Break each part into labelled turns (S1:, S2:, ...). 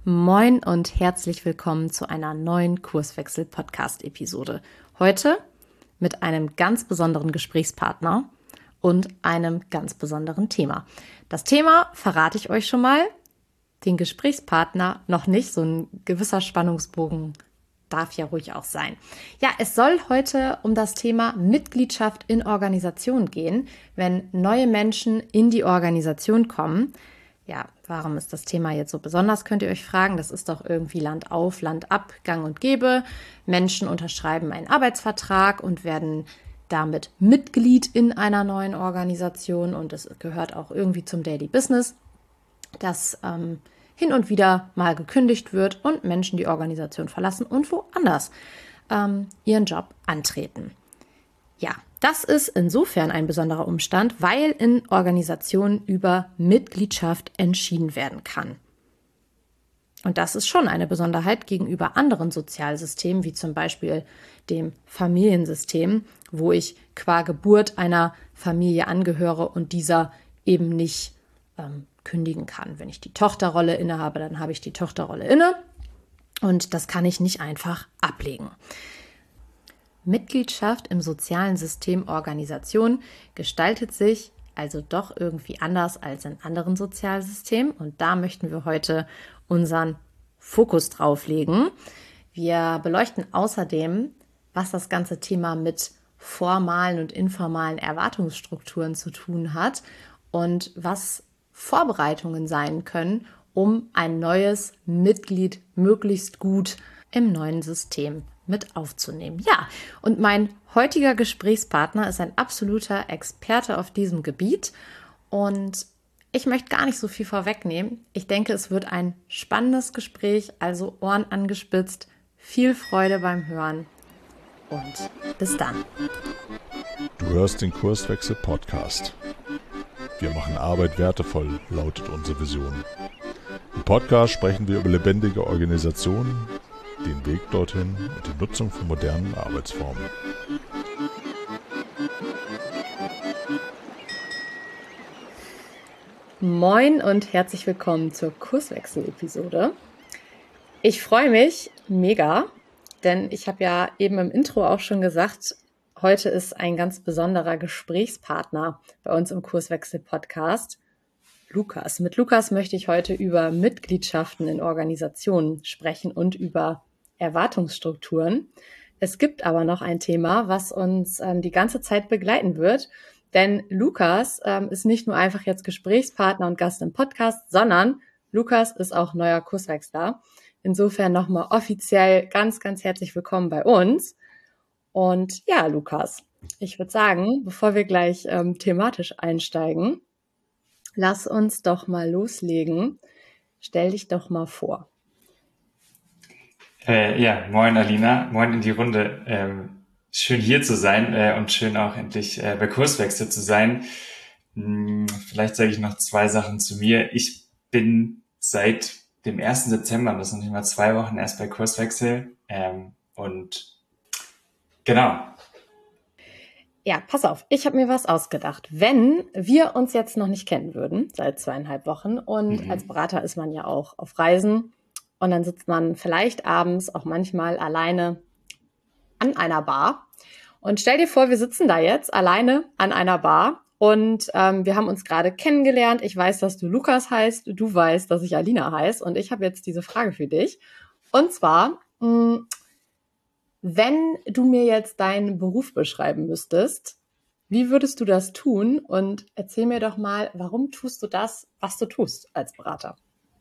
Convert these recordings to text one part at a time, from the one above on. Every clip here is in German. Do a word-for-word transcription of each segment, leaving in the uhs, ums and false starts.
S1: Moin und herzlich willkommen zu einer neuen Kurswechsel-Podcast-Episode. Heute mit einem ganz besonderen Gesprächspartner und einem ganz besonderen Thema. Das Thema verrate ich euch schon mal, den Gesprächspartner noch nicht. So ein gewisser Spannungsbogen darf ja ruhig auch sein. Ja, es soll heute um das Thema Mitgliedschaft in Organisationen gehen, wenn neue Menschen in die Organisation kommen. Ja, warum ist das Thema jetzt so besonders, könnt ihr euch fragen. Das ist doch irgendwie Land auf, Land ab, gang und gäbe. Menschen unterschreiben einen Arbeitsvertrag und werden damit Mitglied in einer neuen Organisation. Und es gehört auch irgendwie zum Daily Business, dass ähm, hin und wieder mal gekündigt wird und Menschen die Organisation verlassen und woanders ähm, ihren Job antreten. Ja, das ist insofern ein besonderer Umstand, weil in Organisationen über Mitgliedschaft entschieden werden kann. Und das ist schon eine Besonderheit gegenüber anderen Sozialsystemen, wie zum Beispiel dem Familiensystem, wo ich qua Geburt einer Familie angehöre und dieser eben nicht ähm, kündigen kann. Wenn ich die Tochterrolle innehabe, dann habe ich die Tochterrolle inne und das kann ich nicht einfach ablegen. Mitgliedschaft im sozialen System Organisation gestaltet sich also doch irgendwie anders als in anderen Sozialsystemen. Und da möchten wir heute unseren Fokus drauf legen. Wir beleuchten außerdem, was das ganze Thema mit formalen und informalen Erwartungsstrukturen zu tun hat und was Vorbereitungen sein können, um ein neues Mitglied möglichst gut im neuen System mit aufzunehmen. Ja, und mein heutiger Gesprächspartner ist ein absoluter Experte auf diesem Gebiet und ich möchte gar nicht so viel vorwegnehmen. Ich denke, es wird ein spannendes Gespräch, also Ohren angespitzt, viel Freude beim Hören und bis dann.
S2: Du hörst den Kurswechsel-Podcast. Wir machen Arbeit wertevoll, lautet unsere Vision. Im Podcast sprechen wir über lebendige Organisationen, den Weg dorthin und die Nutzung von modernen Arbeitsformen.
S1: Moin und herzlich willkommen zur Kurswechsel-Episode. Ich freue mich mega, denn ich habe ja eben im Intro auch schon gesagt, heute ist ein ganz besonderer Gesprächspartner bei uns im Kurswechsel-Podcast, Lukas. Mit Lukas möchte ich heute über Mitgliedschaften in Organisationen sprechen und über Erwartungsstrukturen. Es gibt aber noch ein Thema, was uns ähm, die ganze Zeit begleiten wird, denn Lukas ähm, ist nicht nur einfach jetzt Gesprächspartner und Gast im Podcast, sondern Lukas ist auch neuer Kurswechsler. Insofern nochmal offiziell ganz, ganz herzlich willkommen bei uns. Und ja, Lukas, ich würde sagen, bevor wir gleich ähm, thematisch einsteigen, lass uns doch mal loslegen. Stell dich doch mal vor.
S3: Äh, ja, moin Alina, moin in die Runde. Ähm, schön hier zu sein äh, und schön auch endlich äh, bei Kurswechsel zu sein. Hm, vielleicht sage ich noch zwei Sachen zu mir. Ich bin seit dem ersten Dezember, das sind nicht mal zwei Wochen, erst bei Kurswechsel. Ähm, und genau.
S1: Ja, pass auf, ich habe mir was ausgedacht. Wenn wir uns jetzt noch nicht kennen würden, seit zweieinhalb Wochen, und mhm. als Berater ist man ja auch auf Reisen und dann sitzt man vielleicht abends auch manchmal alleine an einer Bar. Und stell dir vor, wir sitzen da jetzt alleine an einer Bar und ähm, wir haben uns gerade kennengelernt. Ich weiß, dass du Lukas heißt, du weißt, dass ich Alina heiße und ich habe jetzt diese Frage für dich. Und zwar, mh, wenn du mir jetzt deinen Beruf beschreiben müsstest, wie würdest du das tun? Und erzähl mir doch mal, warum tust du das, was du tust als Berater?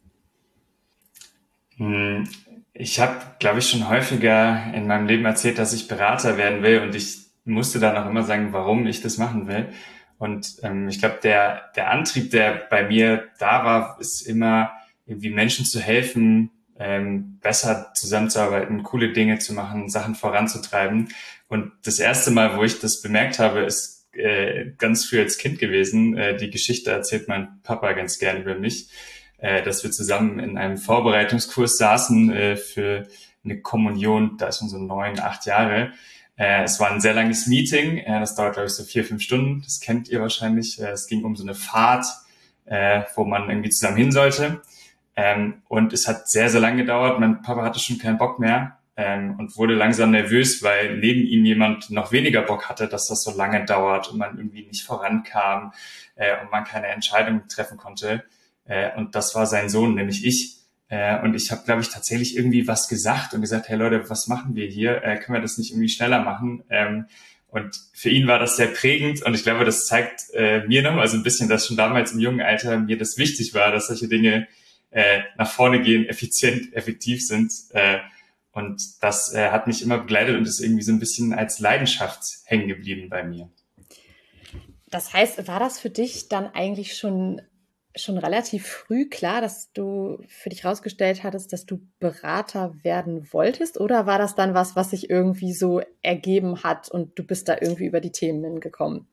S3: Ich habe, glaube ich, schon häufiger in meinem Leben erzählt, dass ich Berater werden will und ich musste dann auch immer sagen, warum ich das machen will. Und ähm, ich glaube, der der Antrieb, der bei mir da war, ist immer irgendwie Menschen zu helfen, ähm, besser zusammenzuarbeiten, coole Dinge zu machen, Sachen voranzutreiben. Und das erste Mal, wo ich das bemerkt habe, ist äh, ganz früh als Kind gewesen. Äh, die Geschichte erzählt mein Papa ganz gern über mich, äh, dass wir zusammen in einem Vorbereitungskurs saßen äh, für eine Kommunion. Da ist man so neun, acht Jahre. Äh, es war ein sehr langes Meeting. Äh, das dauert, glaube ich, so vier, fünf Stunden. Das kennt ihr wahrscheinlich. Äh, es ging um so eine Fahrt, äh, wo man irgendwie zusammen hin sollte. Ähm, und es hat sehr, sehr lange gedauert. Mein Papa hatte schon keinen Bock mehr ähm, und wurde langsam nervös, weil neben ihm jemand noch weniger Bock hatte, dass das so lange dauert und man irgendwie nicht vorankam äh, und man keine Entscheidung treffen konnte. Äh, und das war sein Sohn, nämlich ich. Äh, und ich habe, glaube ich, tatsächlich irgendwie was gesagt und gesagt, hey Leute, was machen wir hier? Äh, können wir das nicht irgendwie schneller machen? Ähm, und für ihn war das sehr prägend und ich glaube, das zeigt äh, mir nochmal so ein bisschen, dass schon damals im jungen Alter mir das wichtig war, dass solche Dinge äh, nach vorne gehen, effizient, effektiv sind. Äh, und das äh, hat mich immer begleitet und ist irgendwie so ein bisschen als Leidenschaft hängen geblieben bei mir.
S1: Das heißt, war das für dich dann eigentlich schon schon relativ früh klar, dass du für dich rausgestellt hattest, dass du Berater werden wolltest? Oder war das dann was, was sich irgendwie so ergeben hat und du bist da irgendwie über die Themen hingekommen?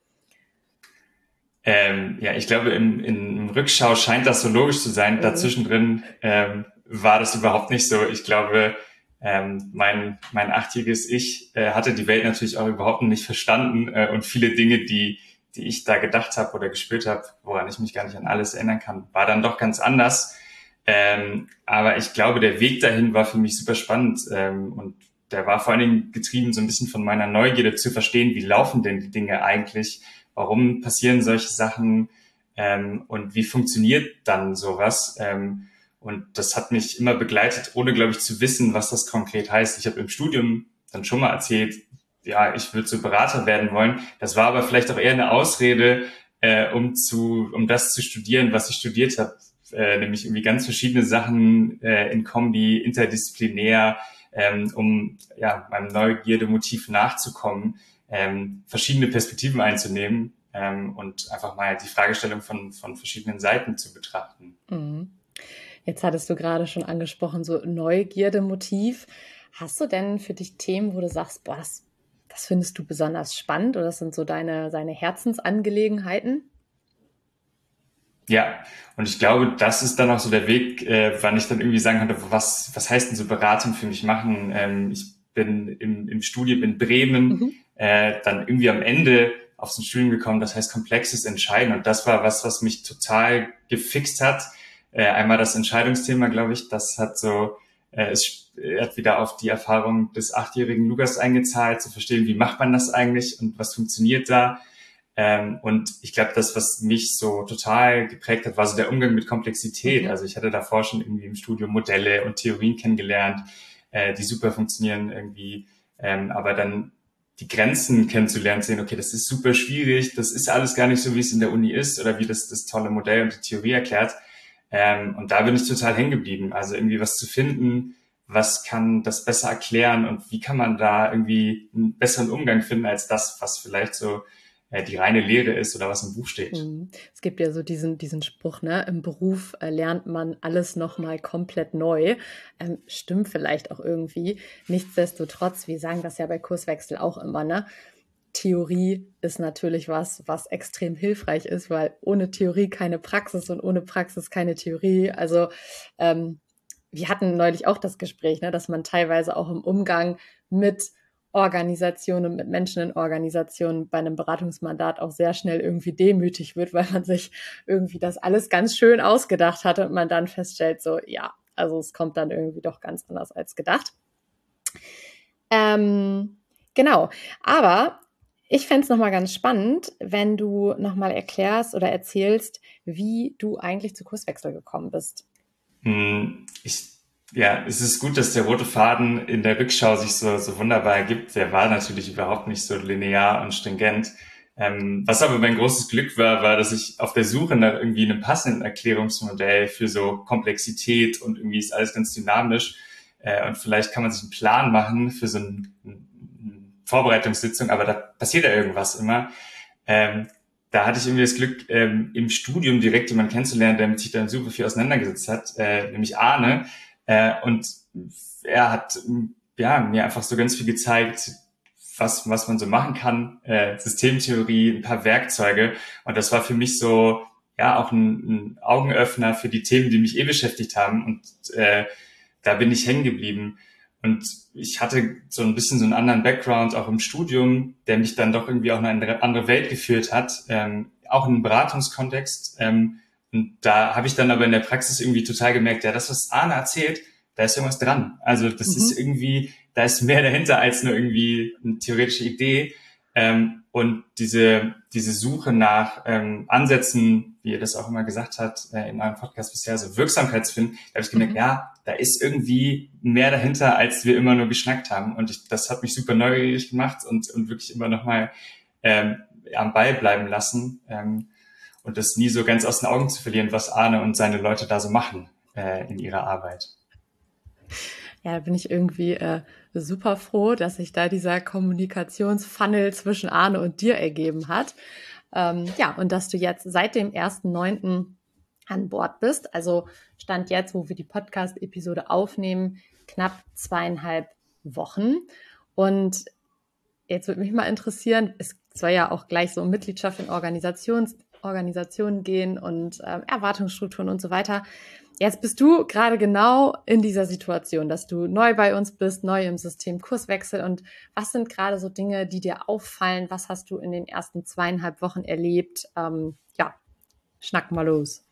S3: Ähm, ja, ich glaube, im, im Rückschau scheint das so logisch zu sein. Mhm. Dazwischendrin ähm, war das überhaupt nicht so. Ich glaube, ähm, mein, mein achtjähriges Ich äh, hatte die Welt natürlich auch überhaupt nicht verstanden äh, und viele Dinge, die die ich da gedacht habe oder gespürt habe, woran ich mich gar nicht an alles erinnern kann, war dann doch ganz anders. Ähm, aber ich glaube, der Weg dahin war für mich super spannend ähm, und der war vor allen Dingen getrieben so ein bisschen von meiner Neugierde zu verstehen, wie laufen denn die Dinge eigentlich, warum passieren solche Sachen ähm, und wie funktioniert dann sowas. Ähm, und das hat mich immer begleitet, ohne, glaube ich, zu wissen, was das konkret heißt. Ich habe im Studium dann schon mal erzählt, ja, ich würde so Berater werden wollen. Das war aber vielleicht auch eher eine Ausrede, äh, um zu, um das zu studieren, was ich studiert habe, äh, nämlich irgendwie ganz verschiedene Sachen äh, in Kombi, interdisziplinär, ähm, um ja meinem Neugierde-Motiv nachzukommen, ähm, verschiedene Perspektiven einzunehmen ähm, und einfach mal die Fragestellung von von verschiedenen Seiten zu betrachten.
S1: Mhm. Jetzt hattest du gerade schon angesprochen, so Neugierde-Motiv. Hast du denn für dich Themen, wo du sagst, boah, das Das findest du besonders spannend oder das sind so deine, deine Herzensangelegenheiten?
S3: Ja, und ich glaube, das ist dann auch so der Weg, äh, wann ich dann irgendwie sagen konnte, was, was heißt denn so Beratung für mich machen? Ähm, ich bin im, im Studium in Bremen, mhm. äh, dann irgendwie am Ende aufs Studium gekommen, das heißt komplexes Entscheiden. Und das war was, was mich total gefixt hat. Äh, einmal das Entscheidungsthema, glaube ich, das hat so, äh, es Er hat wieder auf die Erfahrung des achtjährigen Lukas eingezahlt, zu verstehen, wie macht man das eigentlich und was funktioniert da. Ähm, und ich glaube, das, was mich so total geprägt hat, war so der Umgang mit Komplexität. Mhm. Also ich hatte davor schon irgendwie im Studium Modelle und Theorien kennengelernt, äh, die super funktionieren irgendwie. Ähm, aber dann die Grenzen kennenzulernen, sehen, okay, das ist super schwierig, das ist alles gar nicht so, wie es in der Uni ist oder wie das das tolle Modell und die Theorie erklärt. Ähm, und da bin ich total hängen geblieben. Also irgendwie was zu finden, was kann das besser erklären und wie kann man da irgendwie einen besseren Umgang finden als das, was vielleicht so äh, die reine Lehre ist oder was im Buch steht.
S1: Es gibt ja so diesen, diesen Spruch, ne? Im Beruf äh, lernt man alles nochmal komplett neu. Ähm, stimmt vielleicht auch irgendwie. Nichtsdestotrotz, wir sagen das ja bei Kurswechsel auch immer, ne? Theorie ist natürlich was, was extrem hilfreich ist, weil ohne Theorie keine Praxis und ohne Praxis keine Theorie. Also ähm, wir hatten neulich auch das Gespräch, ne, dass man teilweise auch im Umgang mit Organisationen, mit Menschen in Organisationen bei einem Beratungsmandat auch sehr schnell irgendwie demütig wird, weil man sich irgendwie das alles ganz schön ausgedacht hat und man dann feststellt, so, ja, also es kommt dann irgendwie doch ganz anders als gedacht. Ähm, genau, aber ich fände es nochmal ganz spannend, wenn du nochmal erklärst oder erzählst, wie du eigentlich zu Kurswechsel gekommen bist.
S3: Ich, ja, es ist gut, dass der rote Faden in der Rückschau sich so, so wunderbar ergibt. Der war natürlich überhaupt nicht so linear und stringent. Ähm, was aber mein großes Glück war, war, dass ich auf der Suche nach irgendwie einem passenden Erklärungsmodell für so Komplexität und irgendwie ist alles ganz dynamisch. Äh, und vielleicht kann man sich einen Plan machen für so eine, eine Vorbereitungssitzung, aber da passiert ja irgendwas immer. Ähm, Da hatte ich irgendwie das Glück, ähm, im Studium direkt jemanden kennenzulernen, der mit sich dann super viel auseinandergesetzt hat, äh, nämlich Arne. Äh, und er hat ja mir einfach so ganz viel gezeigt, was was man so machen kann, äh, Systemtheorie, ein paar Werkzeuge. Und das war für mich so ja auch ein, ein Augenöffner für die Themen, die mich eh beschäftigt haben. Und äh, da bin ich hängen geblieben. Und ich hatte so ein bisschen so einen anderen Background auch im Studium, der mich dann doch irgendwie auch in eine andere Welt geführt hat, ähm, auch in einen Beratungskontext, ähm, und da habe ich dann aber in der Praxis irgendwie total gemerkt, ja, das, was Arne erzählt, da ist irgendwas dran. Also das mhm. ist irgendwie, da ist mehr dahinter als nur irgendwie eine theoretische Idee. Ähm, und diese diese Suche nach ähm, Ansätzen, wie ihr das auch immer gesagt habt äh, in eurem Podcast bisher, so Wirksamkeitsfinden, da habe ich gemerkt, mhm. ja, da ist irgendwie mehr dahinter, als wir immer nur geschnackt haben. Und ich, das hat mich super neugierig gemacht und und wirklich immer noch mal ähm, am Ball bleiben lassen ähm, und das nie so ganz aus den Augen zu verlieren, was Arne und seine Leute da so machen äh, in ihrer Arbeit.
S1: Ja, da bin ich irgendwie äh, super froh, dass sich da dieser Kommunikationsfunnel zwischen Arne und dir ergeben hat. Ähm, ja, und dass du jetzt seit dem ersten neunten an Bord bist. Also Stand jetzt, wo wir die Podcast-Episode aufnehmen, knapp zweieinhalb Wochen. Und jetzt würde mich mal interessieren, es soll ja auch gleich so um Mitgliedschaft in Organisations, Organisationen gehen und äh, Erwartungsstrukturen und so weiter. Jetzt bist du gerade genau in dieser Situation, dass du neu bei uns bist, neu im System Kurswechsel. Und was sind gerade so Dinge, die dir auffallen? Was hast du in den ersten zweieinhalb Wochen erlebt? Ähm, ja, schnack mal los.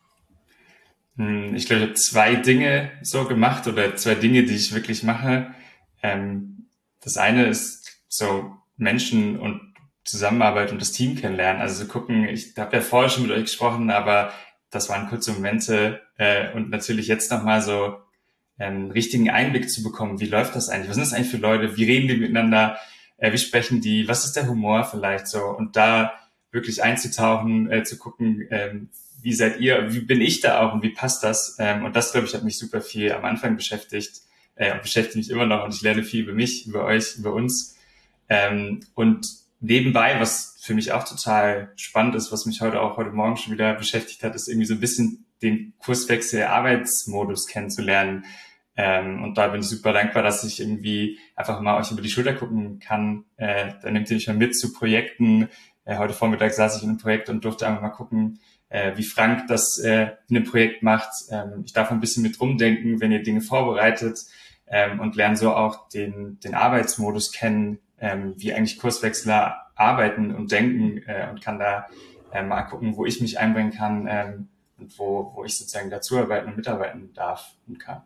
S3: Ich glaube, ich habe zwei Dinge so gemacht oder zwei Dinge, die ich wirklich mache. Ähm, das eine ist so Menschen und Zusammenarbeit und das Team kennenlernen. Also so gucken, ich habe ja vorher schon mit euch gesprochen, aber das waren kurze Momente äh, und natürlich jetzt nochmal so einen ähm, richtigen Einblick zu bekommen. Wie läuft das eigentlich? Was sind das eigentlich für Leute? Wie reden die miteinander? Äh, wie sprechen die? Was ist der Humor vielleicht so? Und da wirklich einzutauchen, äh, zu gucken, ähm, wie seid ihr? Wie bin ich da auch und wie passt das? Ähm, und das, glaube ich, hat mich super viel am Anfang beschäftigt äh, und beschäftigt mich immer noch und ich lerne viel über mich, über euch, über uns. Ähm, und nebenbei, was für mich auch total spannend ist, was mich heute auch heute Morgen schon wieder beschäftigt hat, ist irgendwie so ein bisschen den Kurswechsel Arbeitsmodus kennenzulernen. Ähm, und da bin ich super dankbar, dass ich irgendwie einfach mal euch über die Schulter gucken kann. Äh, da nehmt ihr mich mal mit zu Projekten. Äh, heute Vormittag saß ich in einem Projekt und durfte einfach mal gucken, äh, wie Frank das äh, in einem Projekt macht. Ähm, ich darf ein bisschen mit rumdenken, wenn ihr Dinge vorbereitet ähm, und lerne so auch den, den Arbeitsmodus kennen, ähm, wie eigentlich Kurswechsler arbeiten und denken äh, und kann da äh, mal gucken, wo ich mich einbringen kann ähm, und wo, wo ich sozusagen dazuarbeiten und mitarbeiten darf und kann.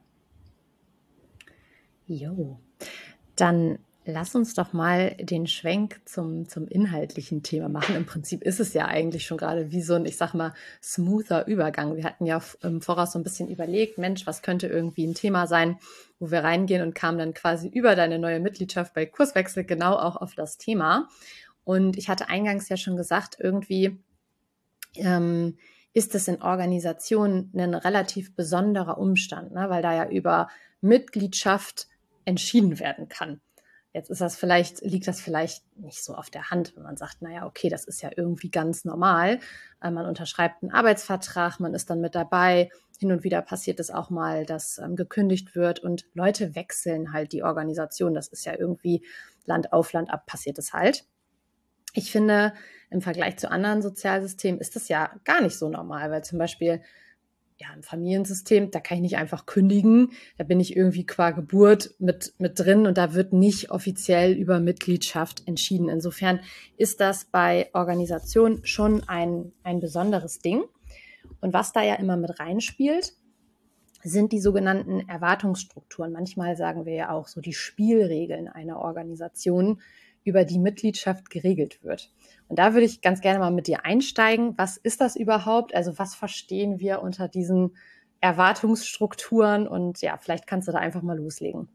S1: Jo, dann lass uns doch mal den Schwenk zum, zum inhaltlichen Thema machen. Im Prinzip ist es ja eigentlich schon gerade wie so ein, ich sag mal, smoother Übergang. Wir hatten ja im Voraus so ein bisschen überlegt, Mensch, was könnte irgendwie ein Thema sein, wo wir reingehen und kamen dann quasi über deine neue Mitgliedschaft bei Kurswechsel genau auch auf das Thema. Und ich hatte eingangs ja schon gesagt, irgendwie ähm, ist es in Organisationen ein relativ besonderer Umstand, ne? Weil da ja über Mitgliedschaft entschieden werden kann. Jetzt ist das vielleicht, liegt das vielleicht nicht so auf der Hand, wenn man sagt, naja, okay, das ist ja irgendwie ganz normal. Man unterschreibt einen Arbeitsvertrag, man ist dann mit dabei. Hin und wieder passiert es auch mal, dass ähm, gekündigt wird und Leute wechseln halt die Organisation. Das ist ja irgendwie Land auf, Land ab passiert es halt. Ich finde, im Vergleich zu anderen Sozialsystemen ist das ja gar nicht so normal, weil zum Beispiel ja, im Familiensystem, da kann ich nicht einfach kündigen, da bin ich irgendwie qua Geburt mit, mit drin und da wird nicht offiziell über Mitgliedschaft entschieden. Insofern ist das bei Organisationen schon ein, ein besonderes Ding. Und was da ja immer mit reinspielt, sind die sogenannten Erwartungsstrukturen. Manchmal sagen wir ja auch so die Spielregeln einer Organisation, über die Mitgliedschaft geregelt wird. Und da würde ich ganz gerne mal mit dir einsteigen. Was ist das überhaupt? Also was verstehen wir unter diesen Erwartungsstrukturen? Und ja, vielleicht kannst du da einfach mal loslegen.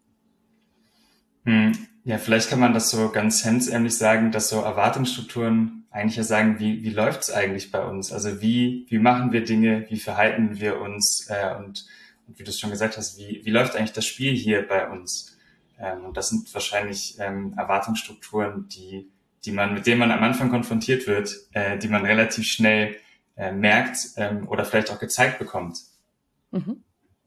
S3: Ja, vielleicht kann man das so ganz hemdsärmlich sagen, dass so Erwartungsstrukturen eigentlich ja sagen, wie, wie läuft's eigentlich bei uns? Also wie, wie machen wir Dinge? Wie verhalten wir uns? Äh, und, und wie du es schon gesagt hast, wie, wie läuft eigentlich das Spiel hier bei uns? Ähm, und das sind wahrscheinlich ähm, Erwartungsstrukturen, die, die man, mit denen man am Anfang konfrontiert wird, äh, die man relativ schnell äh, merkt ähm, oder vielleicht auch gezeigt bekommt.
S1: Mhm.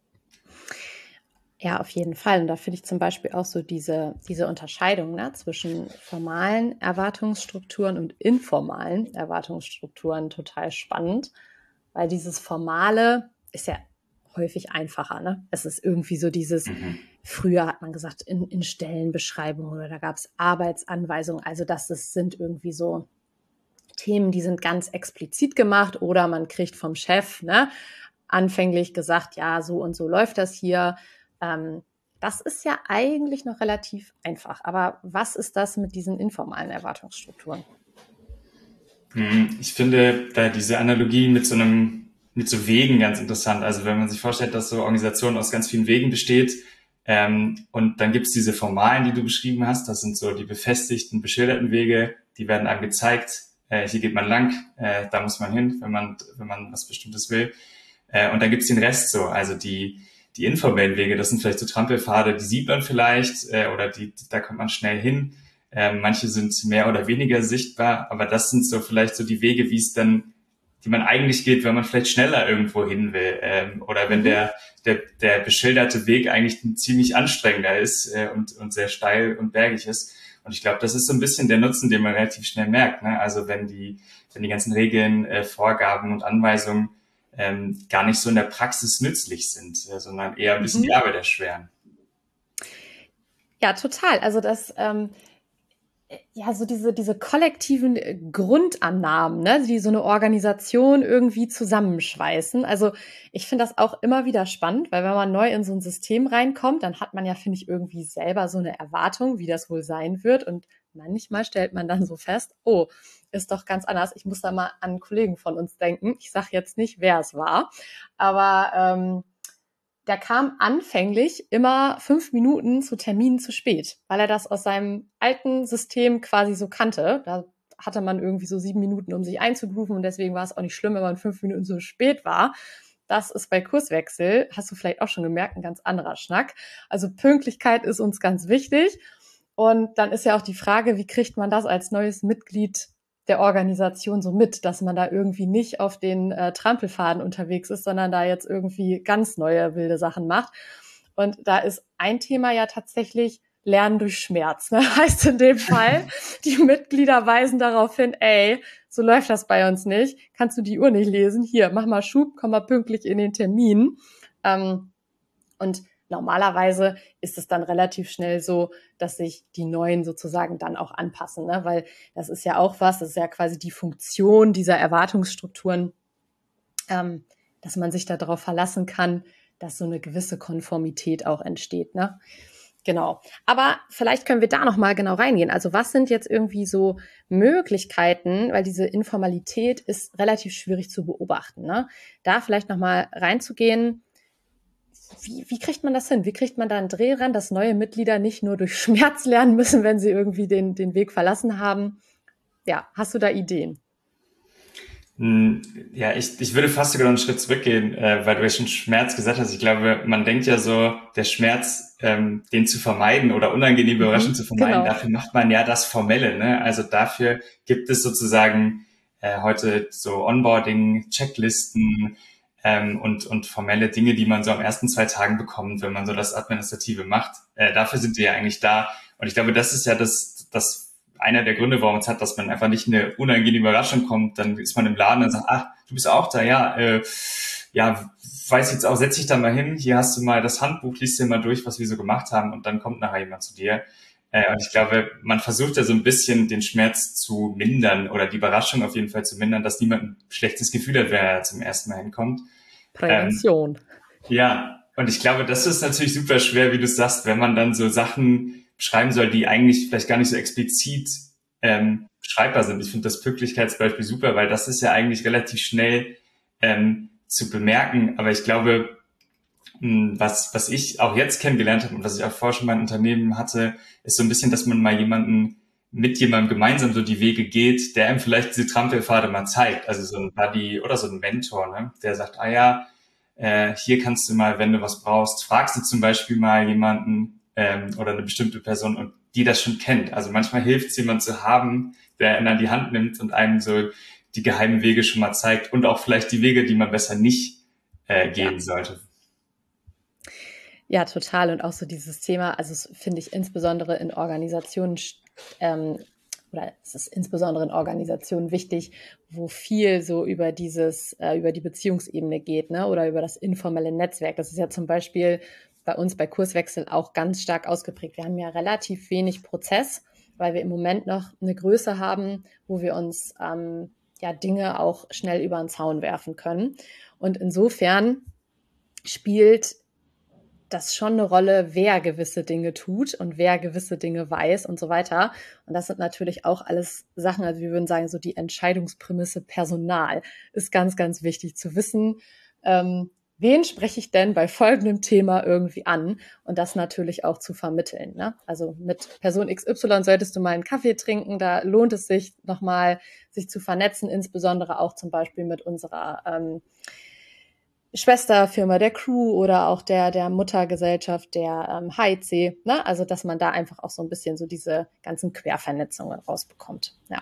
S1: Ja, auf jeden Fall. Und da finde ich zum Beispiel auch so diese, diese Unterscheidung, ne, zwischen formalen Erwartungsstrukturen und informalen Erwartungsstrukturen total spannend, weil dieses Formale ist ja häufig einfacher, ne? Es ist irgendwie so dieses, mhm. Früher hat man gesagt, in, in Stellenbeschreibungen oder da gab es Arbeitsanweisungen. Also das ist, sind irgendwie so Themen, die sind ganz explizit gemacht oder man kriegt vom Chef, ne, anfänglich gesagt, ja, so und so läuft das hier. Ähm, das ist ja eigentlich noch relativ einfach. Aber was ist das mit diesen informalen Erwartungsstrukturen?
S3: Ich finde da diese Analogie mit so einem, mit so Wegen ganz interessant. Also wenn man sich vorstellt, dass so eine Organisation aus ganz vielen Wegen besteht, ähm, und dann gibt's diese formalen, die du beschrieben hast, das sind so die befestigten, beschilderten Wege, die werden einem gezeigt, äh, hier geht man lang, äh, da muss man hin, wenn man, wenn man was Bestimmtes will. Äh, und dann gibt's den Rest so, also die, die informellen Wege, das sind vielleicht so Trampelpfade, die sieht man vielleicht, äh, oder die, da kommt man schnell hin. Ähm, manche sind mehr oder weniger sichtbar, aber das sind so vielleicht so die Wege, wie es dann, die man eigentlich geht, wenn man vielleicht schneller irgendwo hin will, ähm, oder wenn mhm. der, der der beschilderte Weg eigentlich ein ziemlich anstrengender ist äh, und und sehr steil und bergig ist. Und ich glaube, das ist so ein bisschen der Nutzen, den man relativ schnell merkt. Ne? Also wenn die wenn die ganzen Regeln, äh, Vorgaben und Anweisungen ähm, gar nicht so in der Praxis nützlich sind, äh, sondern eher ein bisschen mhm. die Arbeit erschweren.
S1: Ja, total. Also das ähm ja, so diese, diese kollektiven Grundannahmen, ne, die so eine Organisation irgendwie zusammenschweißen. Also ich finde das auch immer wieder spannend, weil wenn man neu in so ein System reinkommt, dann hat man ja, finde ich, irgendwie selber so eine Erwartung, wie das wohl sein wird. Und manchmal stellt man dann so fest, oh, ist doch ganz anders. Ich muss da mal an einen Kollegen von uns denken. Ich sage jetzt nicht, wer es war, aber ähm, der kam anfänglich immer fünf Minuten zu Terminen zu spät, weil er das aus seinem alten System quasi so kannte. Da hatte man irgendwie so sieben Minuten, um sich einzugrooven und deswegen war es auch nicht schlimm, wenn man fünf Minuten so spät war. Das ist bei Kurswechsel, hast du vielleicht auch schon gemerkt, ein ganz anderer Schnack. Also Pünktlichkeit ist uns ganz wichtig und dann ist ja auch die Frage, wie kriegt man das als neues Mitglied der Organisation so mit, dass man da irgendwie nicht auf den äh, Trampelfaden unterwegs ist, sondern da jetzt irgendwie ganz neue wilde Sachen macht. Und da ist ein Thema ja tatsächlich Lernen durch Schmerz. Ne? Heißt in dem Fall, die Mitglieder weisen darauf hin, ey, so läuft das bei uns nicht. Kannst du die Uhr nicht lesen? Hier, mach mal Schub, komm mal pünktlich in den Termin. Ähm, und normalerweise ist es dann relativ schnell so, dass sich die Neuen sozusagen dann auch anpassen, ne? Weil das ist ja auch was, das ist ja quasi die Funktion dieser Erwartungsstrukturen, ähm, dass man sich darauf verlassen kann, dass so eine gewisse Konformität auch entsteht, ne? Genau. Aber vielleicht können wir da noch mal genau reingehen. Also was sind jetzt irgendwie so Möglichkeiten, weil diese Informalität ist relativ schwierig zu beobachten, ne? Da vielleicht noch mal reinzugehen. Wie, wie kriegt man das hin? Wie kriegt man da einen Dreh ran, dass neue Mitglieder nicht nur durch Schmerz lernen müssen, wenn sie irgendwie den, den Weg verlassen haben? Ja, hast du da Ideen?
S3: Ja, ich, ich würde fast sogar noch einen Schritt zurückgehen, äh, weil du ja schon Schmerz gesagt hast. Ich glaube, man denkt ja so, der Schmerz, ähm, den zu vermeiden oder unangenehme Überraschungen mhm, zu vermeiden, genau. Dafür macht man ja das Formelle. Ne? Also dafür gibt es sozusagen äh, heute so Onboarding, Checklisten, Ähm, und, und formelle Dinge, die man so am ersten zwei Tagen bekommt, wenn man so das Administrative macht. Äh, dafür sind wir ja eigentlich da. Und ich glaube, das ist ja das, das einer der Gründe, warum es hat, dass man einfach nicht eine unangenehme Überraschung kommt. Dann ist man im Laden und sagt, ach, du bist auch da, ja, äh, ja, weiß jetzt auch, setz dich da mal hin, hier hast du mal das Handbuch, liest dir mal durch, was wir so gemacht haben und dann kommt nachher jemand zu dir. Äh, und ich glaube, man versucht ja so ein bisschen den Schmerz zu mindern oder die Überraschung auf jeden Fall zu mindern, dass niemand ein schlechtes Gefühl hat, wenn er zum ersten Mal hinkommt.
S1: Prävention.
S3: Ähm, ja, und ich glaube, das ist natürlich super schwer, wie du sagst, wenn man dann so Sachen beschreiben soll, die eigentlich vielleicht gar nicht so explizit ähm, beschreibbar sind. Ich finde das Pünktlichkeitsbeispiel super, weil das ist ja eigentlich relativ schnell ähm, zu bemerken. Aber ich glaube, mh, was was ich auch jetzt kennengelernt habe und was ich auch vorher schon mein Unternehmen hatte, ist so ein bisschen, dass man mal jemanden mit jemandem gemeinsam so die Wege geht, der einem vielleicht diese Trampelpfade mal zeigt. Also so ein Buddy oder so ein Mentor, ne? Der sagt, ah ja, äh, hier kannst du mal, wenn du was brauchst, fragst du zum Beispiel mal jemanden ähm, oder eine bestimmte Person und die das schon kennt. Also manchmal hilft es, jemanden zu haben, der einen an die Hand nimmt und einem so die geheimen Wege schon mal zeigt und auch vielleicht die Wege, die man besser nicht äh, gehen ja. sollte.
S1: Ja, total. Und auch so dieses Thema, also das finde ich insbesondere in Organisationen ähm, oder es ist insbesondere in Organisationen wichtig, wo viel so über dieses, äh, über die Beziehungsebene geht, ne, oder über das informelle Netzwerk. Das ist ja zum Beispiel bei uns bei Kurswechsel auch ganz stark ausgeprägt. Wir haben ja relativ wenig Prozess weil wir im Moment noch eine Größe haben, wo wir uns ähm, ja Dinge auch schnell über den Zaun werfen können. Und insofern spielt das schon eine Rolle, wer gewisse Dinge tut und wer gewisse Dinge weiß und so weiter. Und das sind natürlich auch alles Sachen, also wir würden sagen, so die Entscheidungsprämisse Personal ist ganz, ganz wichtig zu wissen, ähm, wen spreche ich denn bei folgendem Thema irgendwie an und das natürlich auch zu vermitteln. Ne? Also mit Person X Y solltest du mal einen Kaffee trinken, da lohnt es sich nochmal, sich zu vernetzen, insbesondere auch zum Beispiel mit unserer ähm, Schwesterfirma der Crew oder auch der der Muttergesellschaft der ähm, H I C, ne? Also dass man da einfach auch so ein bisschen so diese ganzen Quervernetzungen rausbekommt. Ja.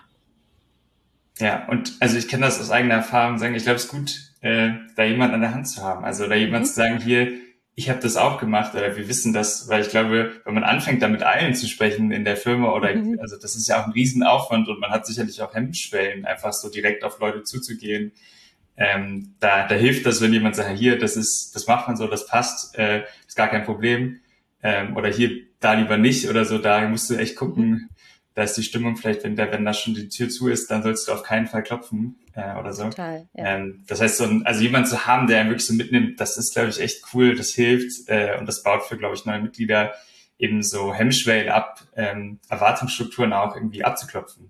S3: Ja, und also ich kann das aus eigener Erfahrung sagen, ich glaube, es ist gut, äh, da jemand an der Hand zu haben. Also da jemand
S1: Mhm.
S3: zu sagen, hier, ich habe das auch gemacht oder wir wissen das, weil ich glaube, wenn man anfängt, da mit allen zu sprechen in der Firma oder,
S1: Mhm.
S3: also das ist ja auch ein Riesenaufwand und man hat sicherlich auch Hemmschwellen, einfach so direkt auf Leute zuzugehen. Ähm, da, da hilft das, wenn jemand sagt, hier, das ist, das macht man so, das passt, äh, ist gar kein Problem. Ähm, oder hier, da lieber nicht oder so, da musst du echt gucken,
S1: Mhm.
S3: da ist die Stimmung vielleicht, wenn da, wenn da schon die Tür zu ist, dann sollst du auf keinen Fall klopfen äh, oder so.
S1: Total, ja.
S3: Ähm, das heißt, so ein, also jemand zu haben, der einen wirklich so mitnimmt, das ist, glaube ich, echt cool, das hilft äh, und das baut für, glaube ich, neue Mitglieder eben so Hemmschwellen ab, ähm, Erwartungsstrukturen auch irgendwie abzuklopfen.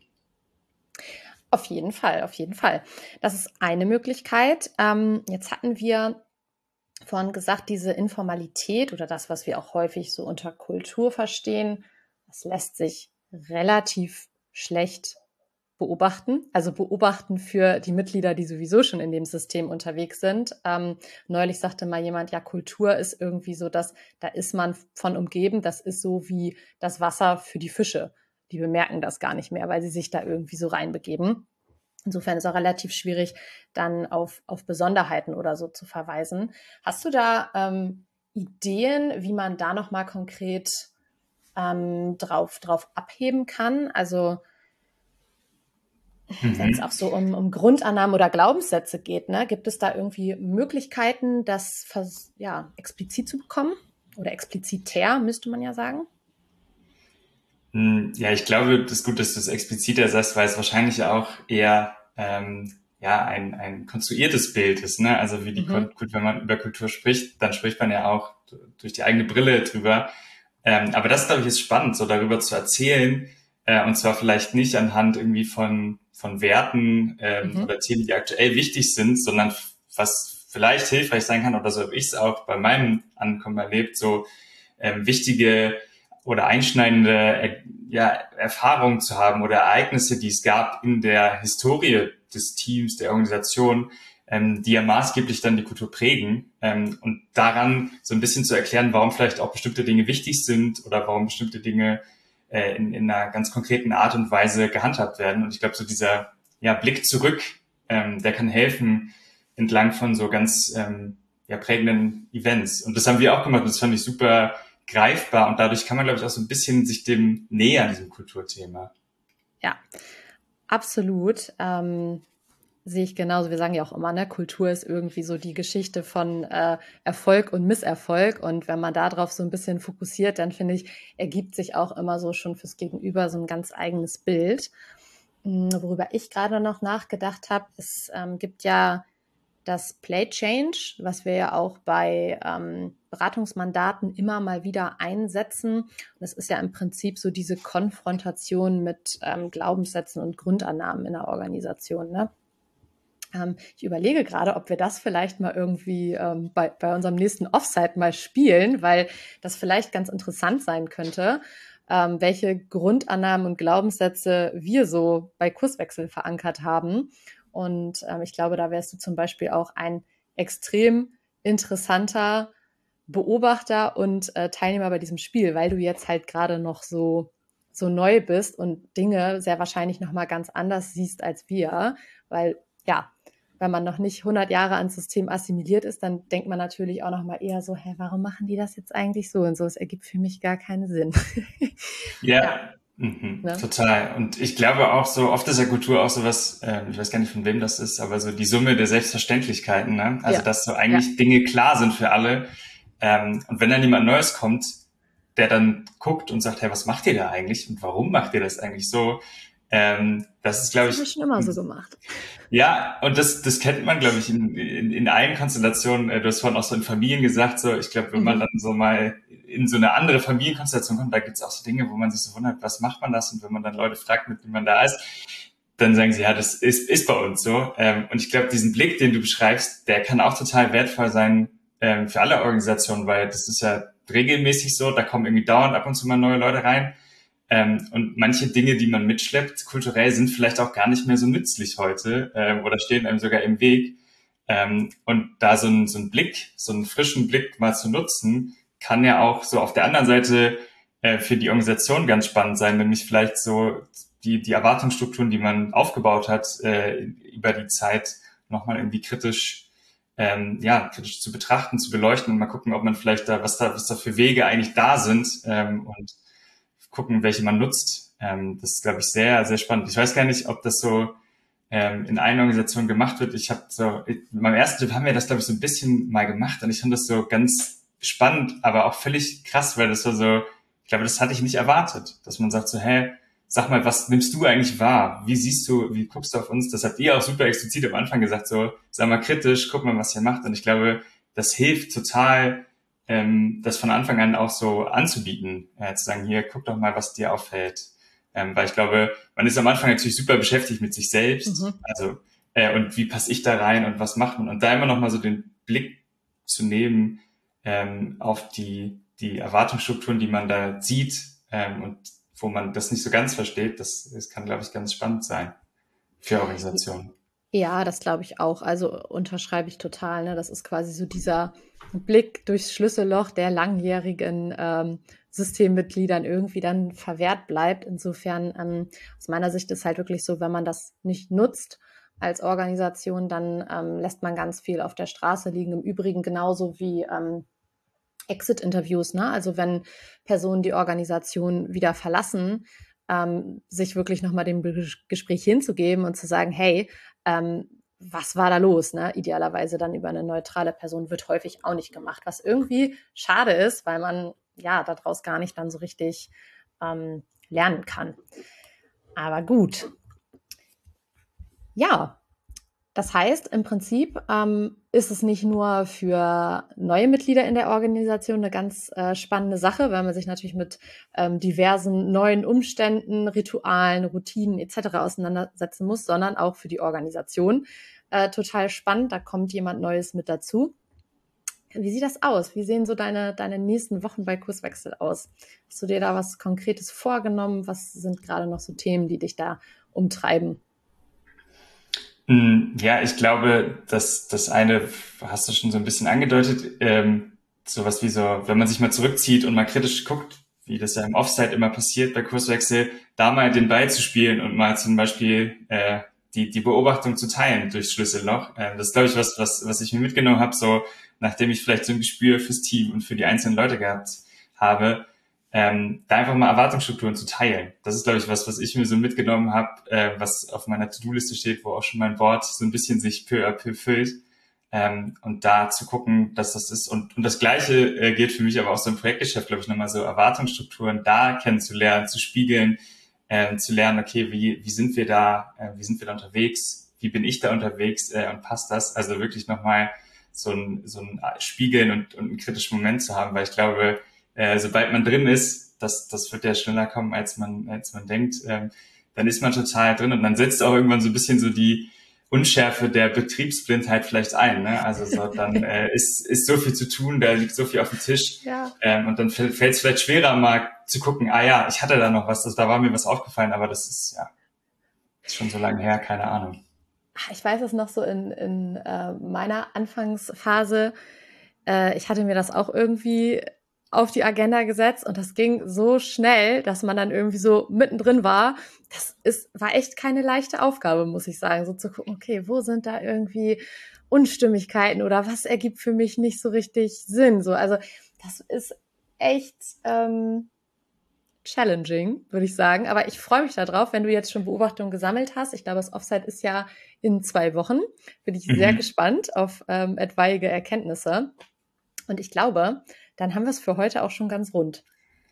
S1: Auf jeden Fall, auf jeden Fall. Das ist eine Möglichkeit. Ähm, jetzt hatten wir vorhin gesagt, diese Informalität oder das, was wir auch häufig so unter Kultur verstehen, das lässt sich relativ schlecht beobachten. Also beobachten für die Mitglieder, die sowieso schon in dem System unterwegs sind. Ähm, neulich sagte mal jemand, ja, Kultur ist irgendwie so, dass da ist man von umgeben. Das ist so wie das Wasser für die Fische. Die bemerken das gar nicht mehr, weil sie sich da irgendwie so reinbegeben. Insofern ist auch relativ schwierig, dann auf, auf Besonderheiten oder so zu verweisen. Hast du da ähm, Ideen, wie man da nochmal konkret ähm, drauf, drauf abheben kann? Also
S3: Mhm.
S1: wenn es auch so um, um Grundannahmen oder Glaubenssätze geht, ne, gibt es da irgendwie Möglichkeiten, das vers- ja, explizit zu bekommen? Oder explizitär, müsste man ja sagen.
S3: Ja, ich glaube, das ist gut, dass du es expliziter sagst, weil es wahrscheinlich auch eher ähm, ja ein, ein konstruiertes Bild ist, ne? Also wie die
S1: Mhm.
S3: gut, wenn man über Kultur spricht, dann spricht man ja auch durch die eigene Brille drüber. Ähm, aber das, glaube ich, ist spannend, so darüber zu erzählen, äh, und zwar vielleicht nicht anhand irgendwie von von Werten ähm,
S1: Mhm.
S3: oder Themen, die aktuell wichtig sind, sondern was vielleicht hilfreich sein kann, oder so habe ich es auch bei meinem Ankommen erlebt, so ähm, wichtige oder einschneidende äh, ja, Erfahrungen zu haben oder Ereignisse, die es gab in der Historie des Teams, der Organisation, ähm, die ja maßgeblich dann die Kultur prägen, ähm, und daran so ein bisschen zu erklären, warum vielleicht auch bestimmte Dinge wichtig sind oder warum bestimmte Dinge äh, in, in einer ganz konkreten Art und Weise gehandhabt werden. Und ich glaube, so dieser ja, Blick zurück, ähm, der kann helfen entlang von so ganz ähm, ja, prägenden Events. Und das haben wir auch gemacht und das fand ich super greifbar und dadurch kann man, glaube ich, auch so ein bisschen sich dem nähern, diesem Kulturthema.
S1: Ja, absolut. Ähm, sehe ich genauso. Wir sagen ja auch immer, ne, Kultur ist irgendwie so die Geschichte von äh, Erfolg und Misserfolg. Und wenn man darauf so ein bisschen fokussiert, dann finde ich, ergibt sich auch immer so schon fürs Gegenüber so ein ganz eigenes Bild. Worüber ich gerade noch nachgedacht habe, es ähm, gibt ja das Play Change, was wir ja auch bei ähm, Beratungsmandaten immer mal wieder einsetzen. Und das ist ja im Prinzip so diese Konfrontation mit ähm, Glaubenssätzen und Grundannahmen in der Organisation, ne? Ähm, ich überlege gerade, ob wir das vielleicht mal irgendwie ähm, bei, bei unserem nächsten Offsite mal spielen, weil das vielleicht ganz interessant sein könnte, ähm, welche Grundannahmen und Glaubenssätze wir so bei Kurswechsel verankert haben. Und ähm, ich glaube, da wärst du zum Beispiel auch ein extrem interessanter Beobachter und äh, Teilnehmer bei diesem Spiel, weil du jetzt halt gerade noch so, so neu bist und Dinge sehr wahrscheinlich nochmal ganz anders siehst als wir, weil ja, wenn man noch nicht hundert Jahre ans System assimiliert ist, dann denkt man natürlich auch nochmal eher so, hä, warum machen die das jetzt eigentlich so und so? Es ergibt für mich gar keinen Sinn.
S3: Ja,
S1: Ja,
S3: mhm,
S1: ne?
S3: total. Und ich glaube auch so, oft ist ja Kultur auch sowas, äh, ich weiß gar nicht von wem das ist, aber so die Summe der Selbstverständlichkeiten, ne? Also
S1: Ja,
S3: dass so
S1: ja.
S3: eigentlich Dinge klar sind für alle. Ähm, und wenn dann jemand Neues kommt, der dann guckt und sagt, hey, was macht ihr da eigentlich und warum macht ihr das eigentlich so? Ähm, das ist, glaube ich...
S1: Das habe ich schon immer so gemacht.
S3: Ja, und das, das kennt man, glaube ich, in, in, in allen Konstellationen. Du hast vorhin auch so in Familien gesagt, so, ich glaube, wenn mhm. man dann so mal in so eine andere Familienkonstellation kommt, da gibt's auch so Dinge, wo man sich so wundert, was macht man das? Und wenn man dann Leute fragt, mit wem man da ist, dann sagen sie, ja, das ist, ist bei uns so. Ähm, und ich glaube, diesen Blick, den du beschreibst, der kann auch total wertvoll sein ähm, für alle Organisationen, weil das ist ja regelmäßig so, da kommen irgendwie dauernd ab und zu mal neue Leute rein. Ähm, und manche Dinge, die man mitschleppt, kulturell, sind vielleicht auch gar nicht mehr so nützlich heute ähm, oder stehen einem sogar im Weg. Ähm, und da so ein, so ein Blick, so einen frischen Blick mal zu nutzen, kann ja auch so auf der anderen Seite äh, für die Organisation ganz spannend sein, nämlich vielleicht so die, die Erwartungsstrukturen, die man aufgebaut hat, äh, über die Zeit nochmal irgendwie kritisch, ähm, ja, kritisch zu betrachten, zu beleuchten und mal gucken, ob man vielleicht da, was da, was da für Wege eigentlich da sind ähm, und gucken, welche man nutzt. Ähm, das ist, glaube ich, sehr, sehr spannend. Ich weiß gar nicht, ob das so ähm, in einer Organisation gemacht wird. Ich habe so, in meinem ersten Job haben wir das, glaube ich, so ein bisschen mal gemacht und ich fand das so ganz spannend, aber auch völlig krass, weil das war so, ich glaube, das hatte ich nicht erwartet, dass man sagt so, hä, sag mal, was nimmst du eigentlich wahr? Wie siehst du, wie guckst du auf uns? Das habt ihr auch super explizit am Anfang gesagt, so, sag mal kritisch, guck mal, was ihr macht. Und ich glaube, das hilft total, ähm, das von Anfang an auch so anzubieten, äh, zu sagen, hier, guck doch mal, was dir auffällt. Ähm, weil ich glaube, man ist am Anfang natürlich super beschäftigt mit sich selbst. Mhm. Also, äh, und wie passe ich da rein und was macht man? Und da immer noch mal so den Blick zu nehmen, ähm, auf die, die Erwartungsstrukturen, die man da sieht, ähm, und wo man das nicht so ganz versteht, das, das kann, glaube ich, ganz spannend sein für Organisationen.
S1: Ja, das glaube ich auch. Also unterschreibe ich total. Ne? Das ist quasi so dieser Blick durchs Schlüsselloch der langjährigen ähm, Systemmitgliedern irgendwie dann verwehrt bleibt. Insofern ähm, aus meiner Sicht ist halt wirklich so, wenn man das nicht nutzt als Organisation, dann ähm, lässt man ganz viel auf der Straße liegen. Im Übrigen genauso wie ähm, Exit-Interviews, ne? Also wenn Personen die Organisation wieder verlassen, ähm, sich wirklich nochmal dem Gespräch hinzugeben und zu sagen, hey, ähm, was war da los? Ne? Idealerweise dann über eine neutrale Person wird häufig auch nicht gemacht, was irgendwie schade ist, weil man ja daraus gar nicht dann so richtig ähm, lernen kann. Aber gut. Ja, das heißt, im Prinzip ähm, ist es nicht nur für neue Mitglieder in der Organisation eine ganz äh, spannende Sache, weil man sich natürlich mit ähm, diversen neuen Umständen, Ritualen, Routinen et cetera auseinandersetzen muss, sondern auch für die Organisation. Äh, total spannend, da kommt jemand Neues mit dazu. Wie sieht das aus? Wie sehen so deine, deine nächsten Wochen bei Kurswechsel aus? Hast du dir da was Konkretes vorgenommen? Was sind gerade noch so Themen, die dich da umtreiben?
S3: Ja, ich glaube, dass das eine hast du schon so ein bisschen angedeutet, ähm, sowas wie so, wenn man sich mal zurückzieht und mal kritisch guckt, wie das ja im Offsite immer passiert bei Kurswechsel, da mal den Ball zu spielen und mal zum Beispiel äh, die die Beobachtung zu teilen durchs Schlüsselloch. Ähm, das ist, glaube ich, was was was ich mir mitgenommen habe, so nachdem ich vielleicht so ein Gespür fürs Team und für die einzelnen Leute gehabt habe, ähm, da einfach mal Erwartungsstrukturen zu teilen. Das ist, glaube ich, was, was ich mir so mitgenommen habe, äh, was auf meiner To-Do-Liste steht, wo auch schon mein Board so ein bisschen sich peu à peu füllt. Ähm, und da zu gucken, dass das ist. Und, und das Gleiche äh, gilt für mich aber auch so im Projektgeschäft, glaube ich, nochmal so Erwartungsstrukturen da kennenzulernen, zu spiegeln, äh, zu lernen, okay, wie, wie sind wir da, äh, wie sind wir da unterwegs, wie bin ich da unterwegs äh, und passt das? Also wirklich nochmal so ein, so ein Spiegeln und, und einen kritischen Moment zu haben, weil ich glaube, Äh, sobald man drin ist, das, das wird ja schneller kommen, als man, als man denkt, ähm, dann ist man total drin und dann setzt auch irgendwann so ein bisschen so die Unschärfe der Betriebsblindheit vielleicht ein, ne? Also so, dann äh, ist, ist so viel zu tun, da liegt so viel auf dem Tisch, ja. ähm, und dann fällt es vielleicht schwerer, mal zu gucken, ah ja, ich hatte da noch was, das, da war mir was aufgefallen, aber das ist, ja, ist schon so lange her, keine Ahnung.
S1: Ich weiß es noch so in, in äh, meiner Anfangsphase, äh, ich hatte mir das auch irgendwie auf die Agenda gesetzt und das ging so schnell, dass man dann irgendwie so mittendrin war. Das ist, war echt keine leichte Aufgabe, muss ich sagen, so zu gucken, okay, wo sind da irgendwie Unstimmigkeiten oder was ergibt für mich nicht so richtig Sinn? So, also das ist echt ähm, challenging, würde ich sagen. Aber ich freue mich darauf, wenn du jetzt schon Beobachtungen gesammelt hast. Ich glaube, das Offsite ist ja in zwei Wochen. Bin ich mhm. sehr gespannt auf ähm, etwaige Erkenntnisse. Und ich glaube, dann haben wir es für heute auch schon ganz rund.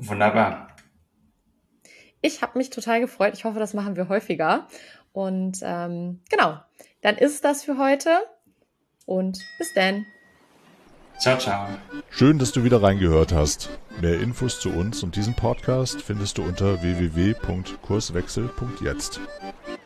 S3: Wunderbar.
S1: Ich habe mich total gefreut. Ich hoffe, das machen wir häufiger. Und ähm, genau, dann ist das für heute. Und bis dann.
S3: Ciao, ciao.
S2: Schön, dass du wieder reingehört hast. Mehr Infos zu uns und diesem Podcast findest du unter w w w punkt kurswechsel punkt jetzt.